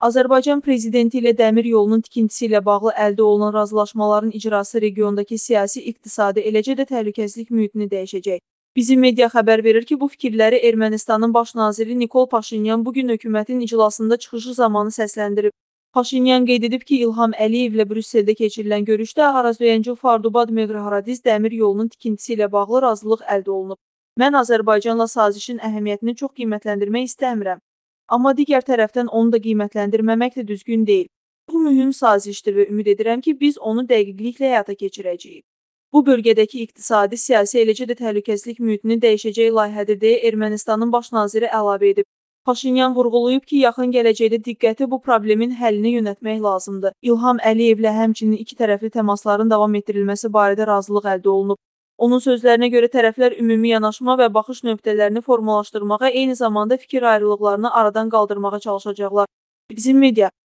Azərbaycan prezidenti ilə dəmir yolunun tikintisi ilə bağlı əldə olunan razılaşmaların icrası regiondakı siyasi, iqtisadi, eləcə də təhlükəsizlik mühitini dəyişəcək. Bizim media xəbər verir ki, bu fikirləri Ermənistanın baş naziri Nikol Paşinyan bugün hökumətin iclasında çıxışı zamanı səsləndirib. Paşinyan qeyd edib ki, İlham Əliyevlə Brüsseldə keçirilən görüşdə Araz-Öyancıl-Fardubad-Meqri-Haradiz dəmir yolunun tikintisi ilə bağlı razılıq əldə olunub. Mən Azərbaycanla sazişin əhəmiyyətini çox qiymətləndirmək istəmirəm. Amma digər tərəfdən onu da qiymətləndirməmək də düzgün deyil. Bu mühüm sazişdir və ümid edirəm ki, biz onu dəqiqliklə həyata keçirəcəyik. Bu bölgədəki iqtisadi, siyasi, eləcə də təhlükəsizlik mühitini dəyişəcək layihədir deyə Ermənistanın baş naziri əlavə edib. Paşinyan vurğulayıb ki, yaxın gələcəkdə diqqəti bu problemin həllinə yönəltmək lazımdır. İlham Əliyevlə həmçinin iki tərəfli təmasların davam etdirilməsi barədə razılıq əldə olunub. Onun sözlərinə görə tərəflər ümumi yanaşma və baxış nöqtələrini formalaşdırmağa, eyni zamanda fikir ayrılıqlarını aradan qaldırmağa çalışacaqlar. Bizim media